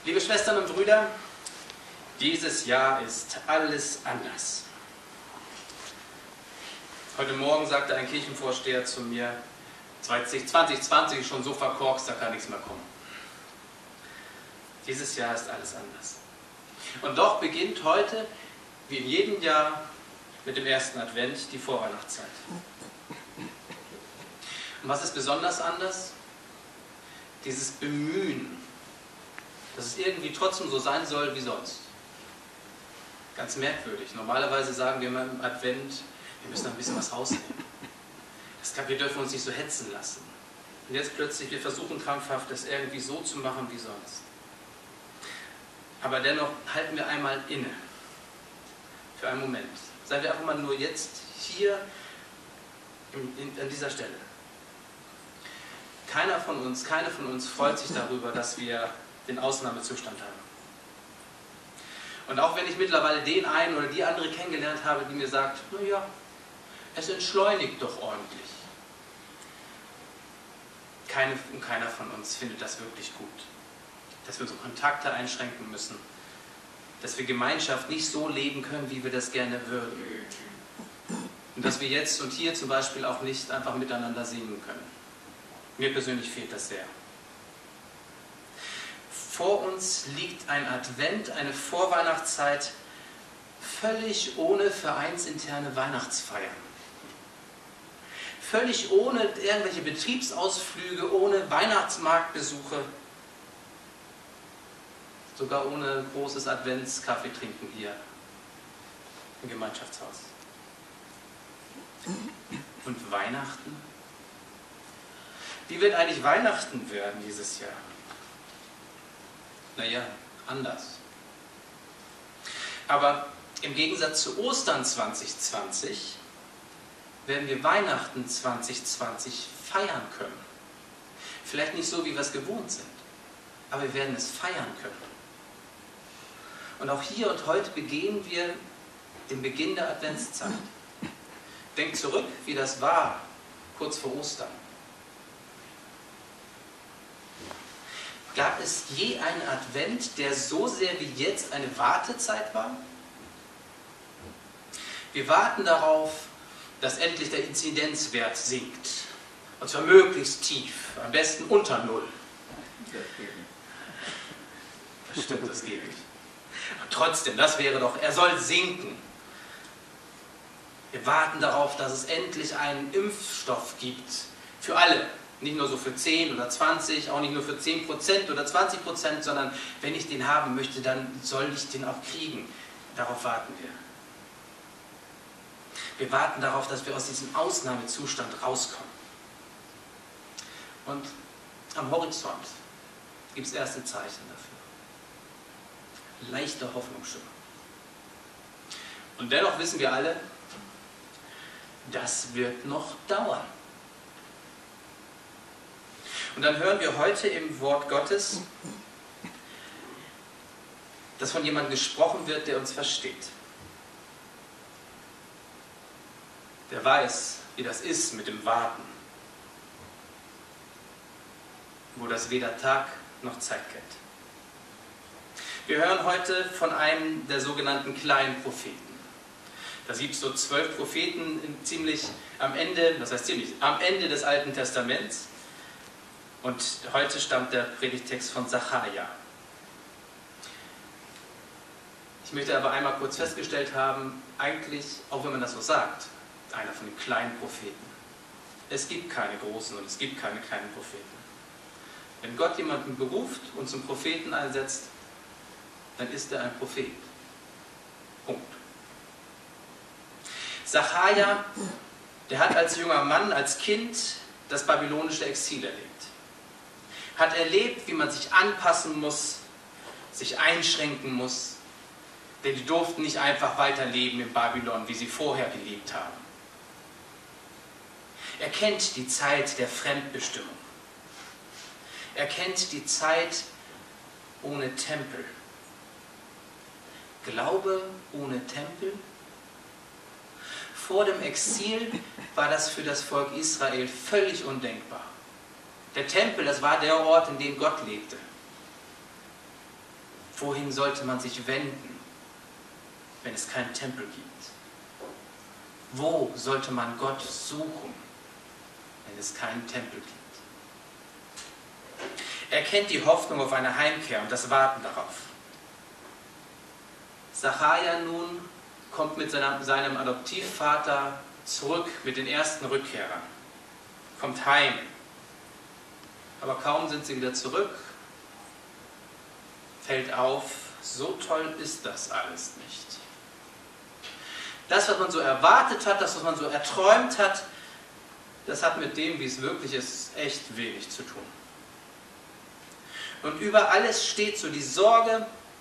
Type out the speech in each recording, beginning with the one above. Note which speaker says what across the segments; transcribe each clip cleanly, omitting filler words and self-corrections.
Speaker 1: Liebe Schwestern und Brüder, dieses Jahr ist alles anders. Heute Morgen sagte ein Kirchenvorsteher zu mir, 2020 ist schon so verkorkst, da kann nichts mehr kommen. Dieses Jahr ist alles anders. Und doch beginnt heute, wie in jedem Jahr, mit dem ersten Advent die Vorweihnachtszeit. Und was ist besonders anders? Dieses Bemühen, dass es irgendwie trotzdem so sein soll wie sonst. Ganz merkwürdig. Normalerweise sagen wir immer im Advent, wir müssen ein bisschen was rausnehmen. Wir dürfen uns nicht so hetzen lassen. Und jetzt plötzlich, wir versuchen krampfhaft, das irgendwie so zu machen wie sonst. Aber dennoch halten wir einmal inne. Für einen Moment. Seien wir einfach mal nur jetzt hier an dieser Stelle. Keine von uns freut sich darüber, dass wir den Ausnahmezustand haben. Und auch wenn ich mittlerweile den einen oder die andere kennengelernt habe, die mir sagt, naja, es entschleunigt doch ordentlich. Keiner von uns findet das wirklich gut. Dass wir unsere Kontakte einschränken müssen. Dass wir Gemeinschaft nicht so leben können, wie wir das gerne würden. Und dass wir jetzt und hier zum Beispiel auch nicht einfach miteinander singen können. Mir persönlich fehlt das sehr. Vor uns liegt ein Advent, eine Vorweihnachtszeit, völlig ohne vereinsinterne Weihnachtsfeiern. Völlig ohne irgendwelche Betriebsausflüge, ohne Weihnachtsmarktbesuche. Sogar ohne großes Adventskaffee trinken hier im Gemeinschaftshaus. Und Weihnachten? Wie wird eigentlich Weihnachten werden dieses Jahr? Naja, anders. Aber im Gegensatz zu Ostern 2020 werden wir Weihnachten 2020 feiern können. Vielleicht nicht so, wie wir es gewohnt sind, aber wir werden es feiern können. Und auch hier und heute begehen wir den Beginn der Adventszeit. Denkt zurück, wie das war, kurz vor Ostern. Gab es je einen Advent, der so sehr wie jetzt eine Wartezeit war? Wir warten darauf, dass endlich der Inzidenzwert sinkt. Und zwar möglichst tief, am besten unter Null. Das stimmt, das geht nicht. Aber trotzdem, das wäre doch, er soll sinken. Wir warten darauf, dass es endlich einen Impfstoff gibt. Für alle. Nicht nur so für 10 oder 20, auch nicht nur für 10% oder 20%, sondern wenn ich den haben möchte, dann soll ich den auch kriegen. Darauf warten wir. Wir warten darauf, dass wir aus diesem Ausnahmezustand rauskommen. Und am Horizont gibt es erste Zeichen dafür. Leichte Hoffnungsschimmer. Und dennoch wissen wir alle, das wird noch dauern. Und dann hören wir heute im Wort Gottes, dass von jemandem gesprochen wird, der uns versteht. Der weiß, wie das ist mit dem Warten. Wo das weder Tag noch Zeit kennt. Wir hören heute von einem der sogenannten kleinen Propheten. Da gibt es so 12 Propheten am Ende des Alten Testaments. Und heute stammt der Predigtext von Sacharja. Ich möchte aber einmal kurz festgestellt haben, eigentlich, auch wenn man das so sagt, einer von den kleinen Propheten. Es gibt keine großen und es gibt keine kleinen Propheten. Wenn Gott jemanden beruft und zum Propheten einsetzt, dann ist er ein Prophet. Punkt. Sacharja, der hat als junger Mann, als Kind das babylonische Exil erlebt. Hat erlebt, wie man sich anpassen muss, sich einschränken muss, denn die durften nicht einfach weiterleben in Babylon, wie sie vorher gelebt haben. Er kennt die Zeit der Fremdbestimmung. Er kennt die Zeit ohne Tempel. Glaube ohne Tempel? Vor dem Exil war das für das Volk Israel völlig undenkbar. Der Tempel, das war der Ort, in dem Gott lebte. Wohin sollte man sich wenden, wenn es keinen Tempel gibt? Wo sollte man Gott suchen, wenn es keinen Tempel gibt? Er kennt die Hoffnung auf eine Heimkehr und das Warten darauf. Sacharja nun kommt mit seinem Adoptivvater zurück mit den ersten Rückkehrern, kommt heim. Aber kaum sind sie wieder zurück, fällt auf, so toll ist das alles nicht. Das, was man so erwartet hat, das, was man so erträumt hat, das hat mit dem, wie es wirklich ist, echt wenig zu tun. Und über alles steht so die Sorge,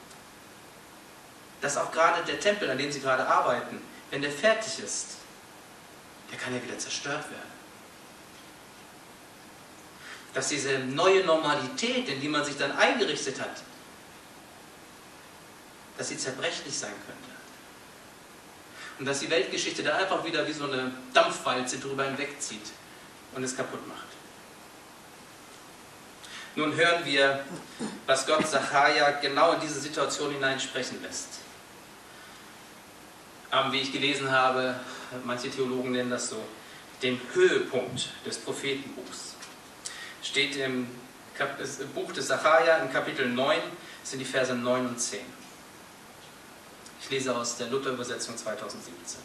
Speaker 1: dass auch gerade der Tempel, an dem sie gerade arbeiten, wenn der fertig ist, der kann ja wieder zerstört werden. Dass diese neue Normalität, in die man sich dann eingerichtet hat, dass sie zerbrechlich sein könnte. Und dass die Weltgeschichte da einfach wieder wie so eine Dampfwalze drüber hinwegzieht und es kaputt macht. Nun hören wir, was Gott Sacharja genau in diese Situation hineinsprechen lässt. Aber wie ich gelesen habe, manche Theologen nennen das so, den Höhepunkt des Prophetenbuchs. Steht im Buch des Sacharja im Kapitel 9, das sind die Verse 9 und 10. Ich lese aus der Luther-Übersetzung 2017.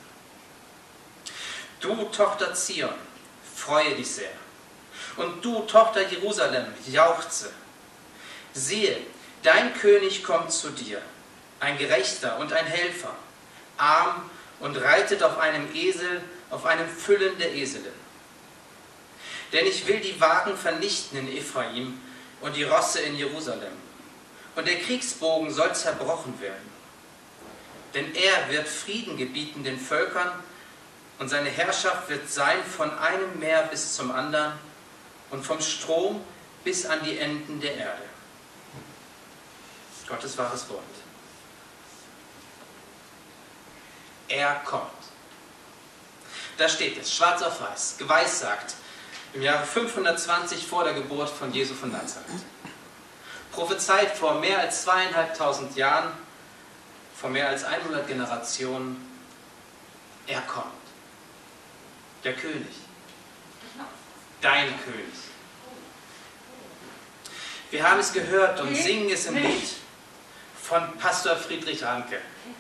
Speaker 1: Du, Tochter Zion, freue dich sehr. Und du, Tochter Jerusalem, jauchze. Siehe, dein König kommt zu dir, ein Gerechter und ein Helfer, arm und reitet auf einem Esel, auf einem Füllen der Eselin. Denn ich will die Wagen vernichten in Ephraim und die Rosse in Jerusalem. Und der Kriegsbogen soll zerbrochen werden. Denn er wird Frieden gebieten den Völkern und seine Herrschaft wird sein von einem Meer bis zum anderen und vom Strom bis an die Enden der Erde. Gottes wahres Wort. Er kommt. Da steht es, schwarz auf weiß, geweissagt, im Jahre 520 vor der Geburt von Jesu von Nazareth. Prophezeit vor mehr als 2500 Jahren, vor mehr als 100 Generationen, er kommt. Der König. Dein König. Wir haben es gehört und singen es im Lied von Pastor Friedrich Ranke.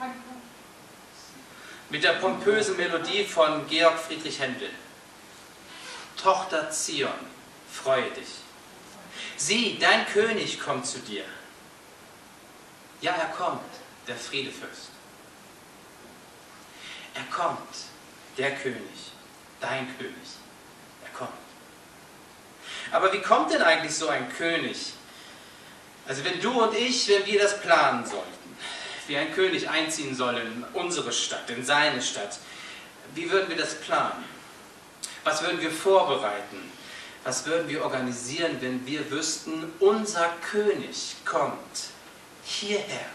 Speaker 1: Mit der pompösen Melodie von Georg Friedrich Händel. Tochter Zion, freue dich. Sieh, dein König kommt zu dir. Ja, er kommt, der Friedefürst. Er kommt, der König, dein König. Er kommt. Aber wie kommt denn eigentlich so ein König? Also wenn du und ich, wenn wir das planen sollten, wie ein König einziehen soll in unsere Stadt, in seine Stadt, wie würden wir das planen? Was würden wir vorbereiten? Was würden wir organisieren, wenn wir wüssten, unser König kommt hierher?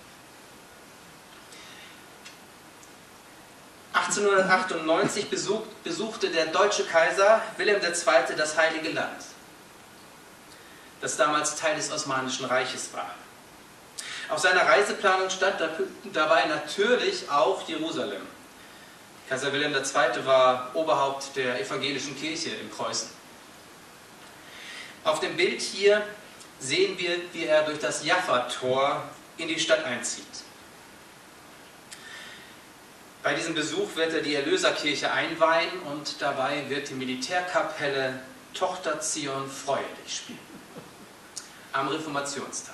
Speaker 1: 1898 besuchte der deutsche Kaiser Wilhelm II. Das Heilige Land, das damals Teil des Osmanischen Reiches war. Auf seiner Reiseplanung stand dabei natürlich auch Jerusalem. Kaiser Wilhelm II. War Oberhaupt der evangelischen Kirche in Preußen. Auf dem Bild hier sehen wir, wie er durch das Jaffa-Tor in die Stadt einzieht. Bei diesem Besuch wird er die Erlöserkirche einweihen und dabei wird die Militärkapelle Tochter Zion, freue dich spielen. Am Reformationstag.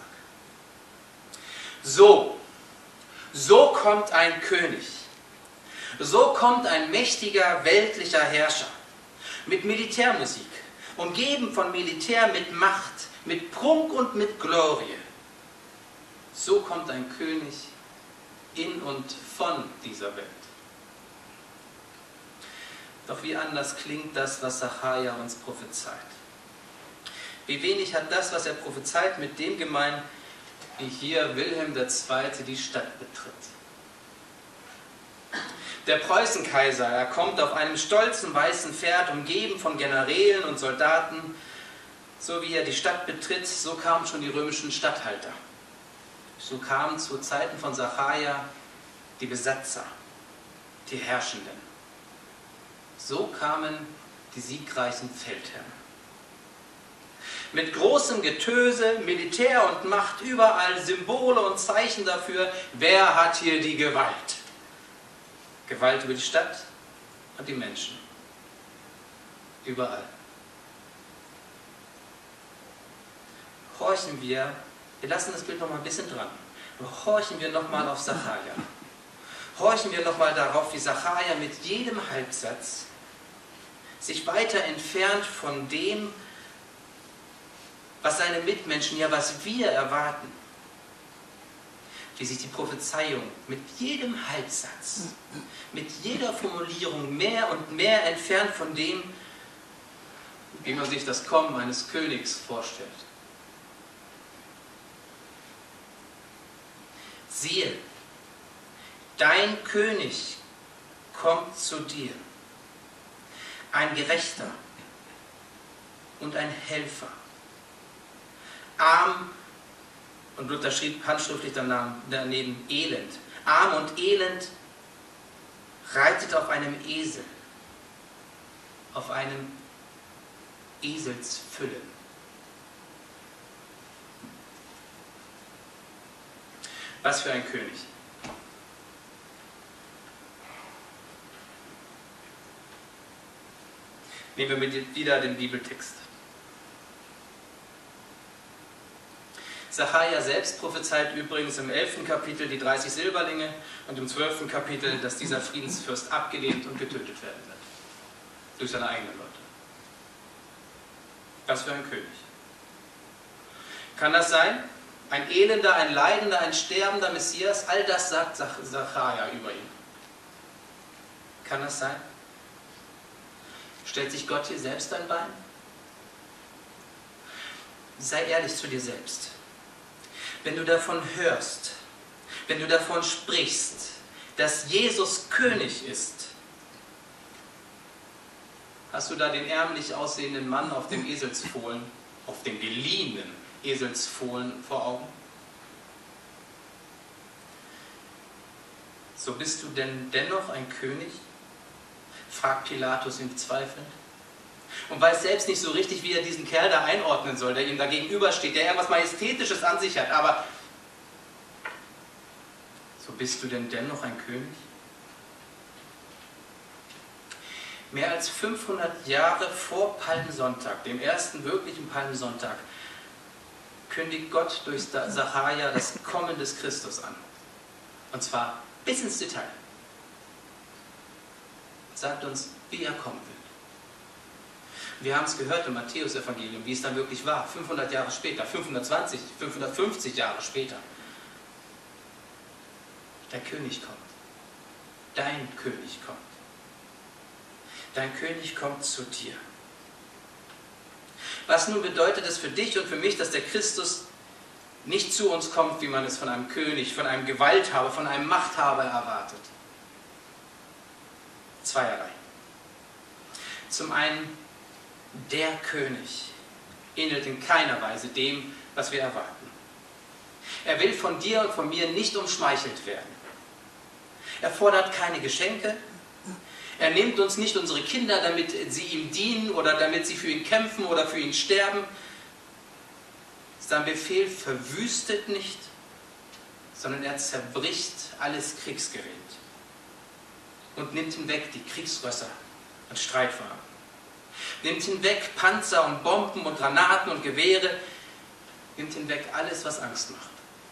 Speaker 1: So kommt ein König. So kommt ein mächtiger weltlicher Herrscher mit Militärmusik, umgeben von Militär mit Macht, mit Prunk und mit Glorie. So kommt ein König in und von dieser Welt. Doch wie anders klingt das, was Sacharja uns prophezeit. Wie wenig hat das, was er prophezeit, mit dem gemein, wie hier Wilhelm II. Die Stadt betritt. Der Preußenkaiser, er kommt auf einem stolzen weißen Pferd, umgeben von Generälen und Soldaten. So wie er die Stadt betritt, so kamen schon die römischen Statthalter. So kamen zu Zeiten von Sacharja die Besatzer, die Herrschenden. So kamen die siegreichen Feldherren. Mit großem Getöse, Militär und Macht, überall Symbole und Zeichen dafür, wer hat hier die Gewalt. Gewalt über die Stadt und die Menschen. Überall. Horchen wir lassen das Bild noch mal ein bisschen dran. Horchen wir noch mal auf Sacharja. Horchen wir noch mal darauf, wie Sacharja mit jedem Halbsatz sich weiter entfernt von dem, was seine Mitmenschen, ja was wir erwarten. Wie sich die Prophezeiung mit jedem Halbsatz, mit jeder Formulierung mehr und mehr entfernt von dem, wie man sich das Kommen eines Königs vorstellt. Siehe, dein König kommt zu dir, ein Gerechter und ein Helfer, arm, und Luther schrieb handschriftlich daneben elend, arm und elend, reitet auf einem Esel, auf einem Eselsfüllen. Was für ein König. Nehmen wir wieder den Bibeltext. Sacharja selbst prophezeit übrigens im 11. Kapitel die 30 Silberlinge und im 12. Kapitel, dass dieser Friedensfürst abgelehnt und getötet werden wird. Durch seine eigenen Leute. Was für ein König. Kann das sein? Ein elender, ein leidender, ein sterbender Messias, all das sagt Sacharja über ihn. Kann das sein? Stellt sich Gott hier selbst ein Bein? Sei ehrlich zu dir selbst. Wenn du davon hörst, wenn du davon sprichst, dass Jesus König ist, hast du da den ärmlich aussehenden Mann auf dem Eselsfohlen, auf dem geliehenen Eselsfohlen vor Augen? So bist du denn dennoch ein König? Fragt Pilatus ihn zweifelnd. Und weiß selbst nicht so richtig, wie er diesen Kerl da einordnen soll, der ihm da gegenübersteht, der irgendwas Majestätisches an sich hat. Aber so bist du denn dennoch ein König? Mehr als 500 Jahre vor Palmsonntag, dem ersten wirklichen Palmsonntag, kündigt Gott durch Sacharja das Kommen des Christus an. Und zwar bis ins Detail. Sagt uns, wie er kommen wird. Wir haben es gehört im Matthäus-Evangelium, wie es dann wirklich war, 500 Jahre später, 520, 550 Jahre später. Der König kommt. Dein König kommt. Dein König kommt zu dir. Was nun bedeutet es für dich und für mich, dass der Christus nicht zu uns kommt, wie man es von einem König, von einem Gewalthaber, von einem Machthaber erwartet? Zweierlei. Zum einen, der König ähnelt in keiner Weise dem, was wir erwarten. Er will von dir und von mir nicht umschmeichelt werden. Er fordert keine Geschenke. Er nimmt uns nicht unsere Kinder, damit sie ihm dienen oder damit sie für ihn kämpfen oder für ihn sterben. Sein Befehl verwüstet nicht, sondern er zerbricht alles Kriegsgerät und nimmt hinweg die Kriegsrösser und Streitwagen. Nimmt hinweg Panzer und Bomben und Granaten und Gewehre, nimmt hinweg alles, was Angst macht.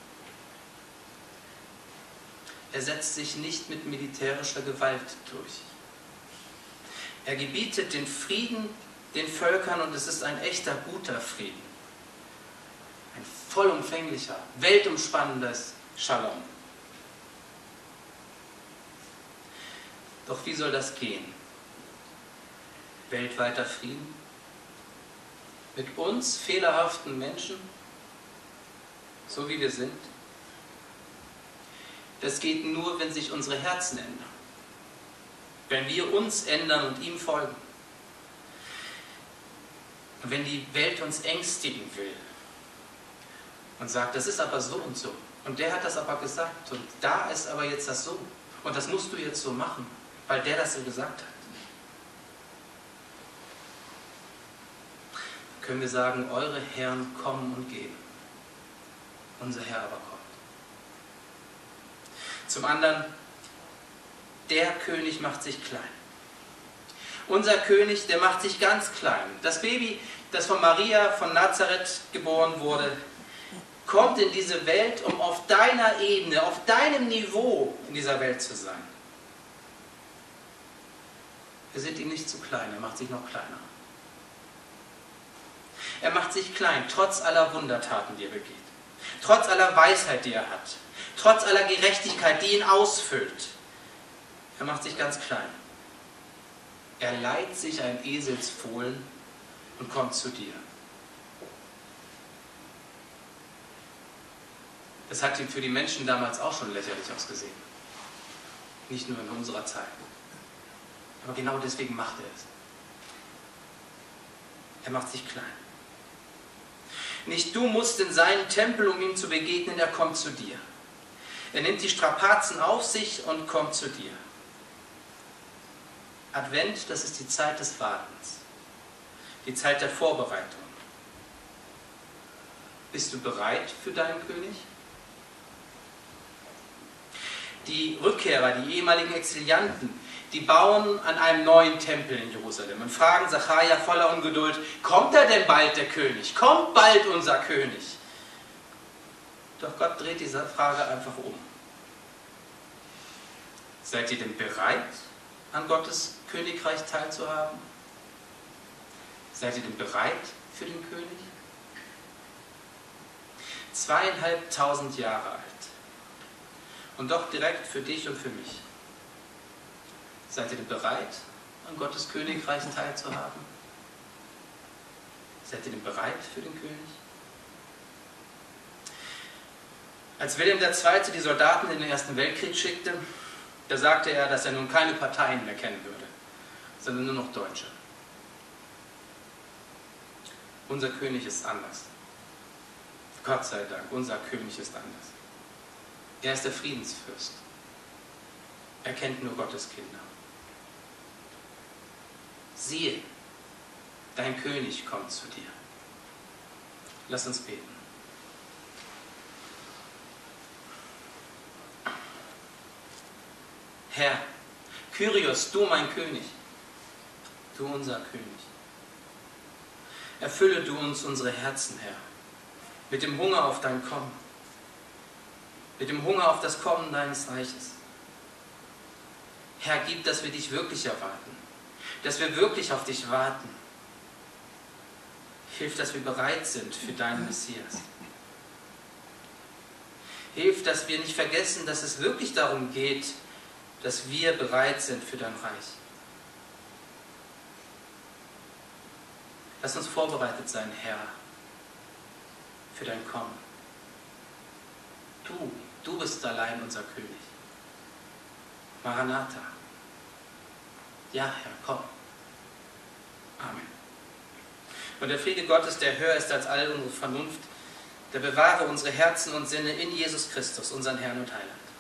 Speaker 1: Er setzt sich nicht mit militärischer Gewalt durch. Er gebietet den Frieden den Völkern und es ist ein echter, guter Frieden. Ein vollumfänglicher, weltumspannendes Shalom. Doch wie soll das gehen? Weltweiter Frieden? Mit uns fehlerhaften Menschen, so wie wir sind? Das geht nur, wenn sich unsere Herzen ändern. Wenn wir uns ändern und ihm folgen. Und wenn die Welt uns ängstigen will und sagt, das ist aber so und so. Und der hat das aber gesagt und da ist aber jetzt das so. Und das musst du jetzt so machen, weil der das so gesagt hat. Dann können wir sagen, eure Herren kommen und gehen. Unser Herr aber kommt. Zum anderen, der König macht sich klein. Unser König, der macht sich ganz klein. Das Baby, das von Maria von Nazareth geboren wurde, kommt in diese Welt, um auf deiner Ebene, auf deinem Niveau in dieser Welt zu sein. Wir sind ihm nicht zu klein, er macht sich noch kleiner. Er macht sich klein, trotz aller Wundertaten, die er begeht. Trotz aller Weisheit, die er hat. Trotz aller Gerechtigkeit, die ihn ausfüllt. Er macht sich ganz klein. Er leiht sich ein Eselsfohlen und kommt zu dir. Das hat für die Menschen damals auch schon lächerlich ausgesehen. Nicht nur in unserer Zeit. Aber genau deswegen macht er es. Er macht sich klein. Nicht du musst in seinen Tempel, um ihm zu begegnen, er kommt zu dir. Er nimmt die Strapazen auf sich und kommt zu dir. Advent, das ist die Zeit des Wartens. Die Zeit der Vorbereitung. Bist du bereit für deinen König? Die Rückkehrer, die ehemaligen Exilianten, die bauen an einem neuen Tempel in Jerusalem und fragen Sacharja voller Ungeduld, kommt da denn bald der König? Kommt bald unser König? Doch Gott dreht diese Frage einfach um. Seid ihr denn bereit, an Gottes Königreich teilzuhaben? Seid ihr denn bereit für den König? 2500 Jahre alt. Und doch direkt für dich und für mich. Seid ihr denn bereit, an Gottes Königreich teilzuhaben? Seid ihr denn bereit für den König? Als Wilhelm II. Die Soldaten in den Ersten Weltkrieg schickte, da sagte er, dass er nun keine Parteien mehr kennen würde, sondern nur noch Deutsche. Unser König ist anders. Gott sei Dank, unser König ist anders. Er ist der Friedensfürst. Er kennt nur Gottes Kinder. Siehe, dein König kommt zu dir. Lass uns beten. Herr, Kyrios, du mein König, du unser König. Erfülle du uns unsere Herzen, Herr, mit dem Hunger auf dein Kommen, mit dem Hunger auf das Kommen deines Reiches. Herr, gib, dass wir dich wirklich erwarten, dass wir wirklich auf dich warten. Hilf, dass wir bereit sind für deinen Messias. Hilf, dass wir nicht vergessen, dass es wirklich darum geht, dass wir bereit sind für dein Reich. Lass uns vorbereitet sein, Herr, für dein Kommen. Du bist allein unser König. Maranatha. Ja, Herr, komm. Amen. Und der Friede Gottes, der höher ist als all unsere Vernunft, der bewahre unsere Herzen und Sinne in Jesus Christus, unseren Herrn und Heiland.